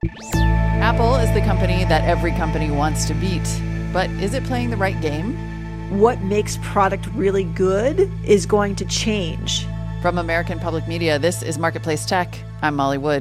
Apple is the company that every company wants to beat. But is it playing the right game? What makes product really good is going to change. From American Public Media, this is Marketplace Tech. I'm Molly Wood.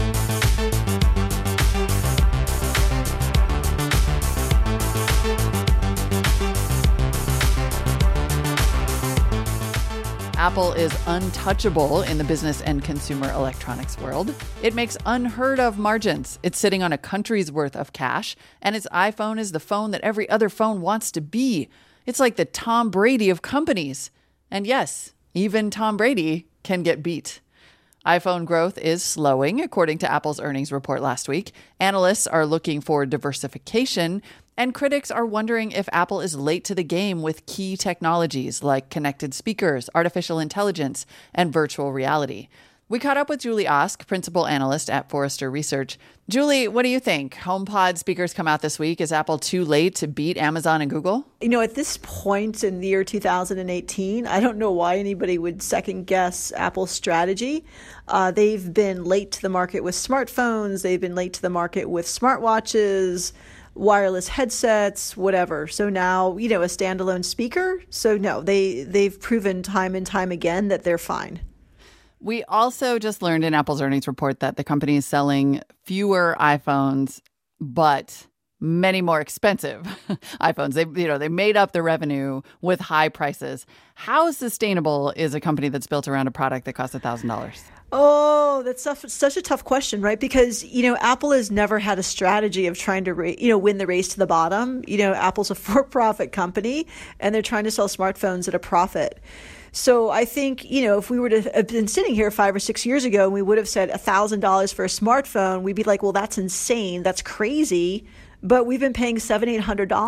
Apple is untouchable in the business and consumer electronics world. It makes unheard of margins. It's sitting on a country's worth of cash, and its iPhone is the phone that every other phone wants to be. It's like the Tom Brady of companies. And yes, even Tom Brady can get beat. iPhone growth is slowing, according to Apple's earnings report last week. Analysts are looking for diversification, and critics are wondering if Apple is late to the game with key technologies like connected speakers, artificial intelligence, and virtual reality. We caught up with Julie Osk, principal analyst at Forrester Research. Julie, what do you think? HomePod speakers come out this week. Is Apple too late to beat Amazon and Google? At this point in the year 2018, I don't know why anybody would second guess Apple's strategy. They've been late to the market with smartphones. They've been late to the market with smartwatches, wireless headsets, whatever. So now, a standalone speaker. So no, they've proven time and time again that they're fine. We also just learned in Apple's earnings report that the company is selling fewer iPhones, but many more expensive iPhones. They made up the revenue with high prices. How sustainable is a company that's built around a product that costs $1,000? Oh, that's such a tough question, right? Because, Apple has never had a strategy of trying to, win the race to the bottom. Apple's a for-profit company, and they're trying to sell smartphones at a profit. So I think, if we were to have been sitting here 5 or 6 years ago and we would have said $1,000 for a smartphone, we'd be like, well, that's insane. That's crazy. But we've been paying $700,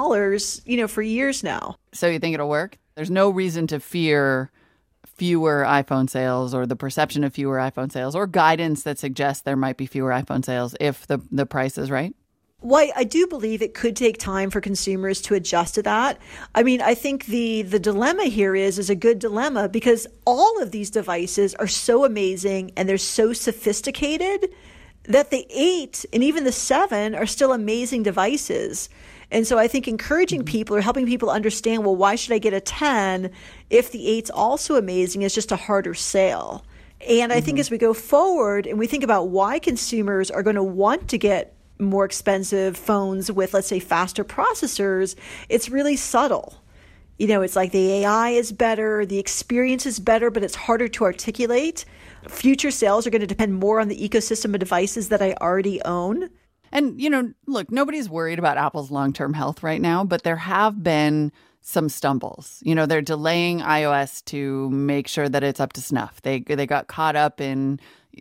$800, for years now. So you think it'll work? There's no reason to fear fewer iPhone sales or the perception of fewer iPhone sales or guidance that suggests there might be fewer iPhone sales if the price is right? Well, I do believe it could take time for consumers to adjust to that. I mean, I think the dilemma here is a good dilemma because all of these devices are so amazing and they're so sophisticated that the 8 and even the 7 are still amazing devices. And so I think encouraging people or helping people understand, well, why should I get a 10 if the 8's also amazing is just a harder sale. And I think as we go forward and we think about why consumers are going to want to get more expensive phones with, let's say, faster processors, it's really subtle. It's like the AI is better, the experience is better, but it's harder to articulate. Future sales are going to depend more on the ecosystem of devices that I already own. And, look, nobody's worried about Apple's long-term health right now, but there have been some stumbles. They're delaying iOS to make sure that it's up to snuff. They got caught up in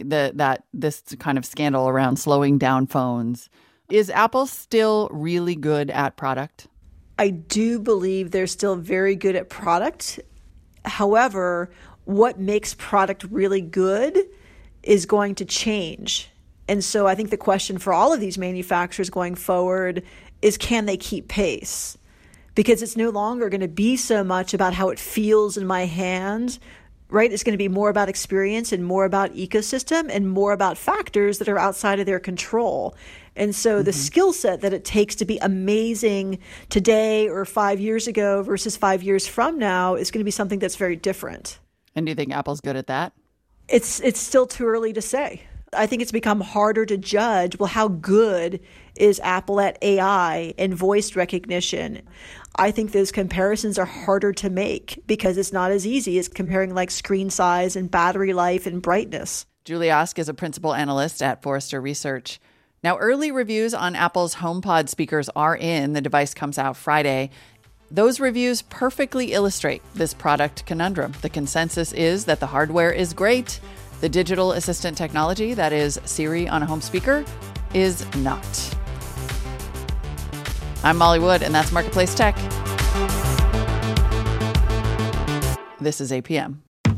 this kind of scandal around slowing down phones. Is Apple still really good at product? I do believe they're still very good at product. However, what makes product really good is going to change. And so I think the question for all of these manufacturers going forward is, can they keep pace? Because it's no longer going to be so much about how it feels in my hand, right? It's going to be more about experience and more about ecosystem and more about factors that are outside of their control. And so the skill set that it takes to be amazing today or 5 years ago versus 5 years from now is going to be something that's very different. And do you think Apple's good at that? It's still too early to say. I think it's become harder to judge, well, how good is Apple at AI and voice recognition? I think those comparisons are harder to make because it's not as easy as comparing like screen size and battery life and brightness. Julie Osk is a principal analyst at Forrester Research. Now, early reviews on Apple's HomePod speakers are in. The device comes out Friday. Those reviews perfectly illustrate this product conundrum. The consensus is that the hardware is great. The digital assistant technology, that is Siri on a home speaker, is not. I'm Molly Wood, and that's Marketplace Tech. This is APM.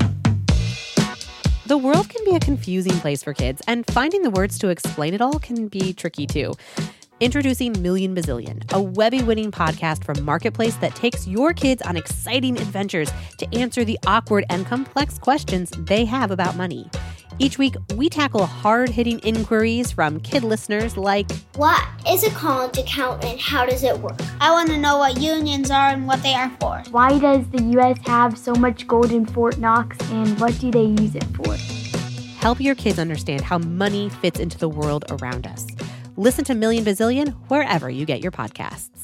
The world can be a confusing place for kids, and finding the words to explain it all can be tricky too. Introducing Million Bazillion, a Webby-winning podcast from Marketplace that takes your kids on exciting adventures to answer the awkward and complex questions they have about money. Each week, we tackle hard-hitting inquiries from kid listeners like, what is a college account and how does it work? I want to know what unions are and what they are for. Why does the U.S. have so much gold in Fort Knox, and what do they use it for? Help your kids understand how money fits into the world around us. Listen to Million Bazillion wherever you get your podcasts.